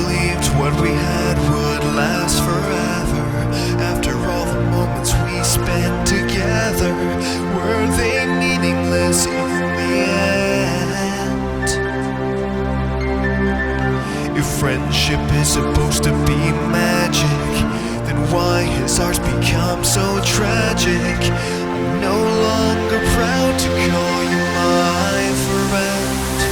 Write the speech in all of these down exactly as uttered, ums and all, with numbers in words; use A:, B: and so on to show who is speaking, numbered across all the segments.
A: believed what we had would last forever. After all the moments we spent together, were they meaningless in the end? If friendship is supposed to be magic, then why has ours become so tragic? I'm no longer proud to call you my friend.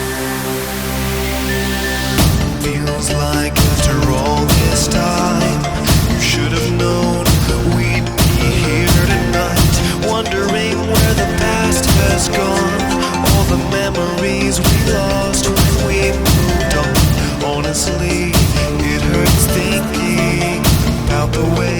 A: Feels like after all this time, you should have known we'd be here tonight, wondering where the past has gone, all the memories we lost when we moved on. Honestly, it hurts thinking about the way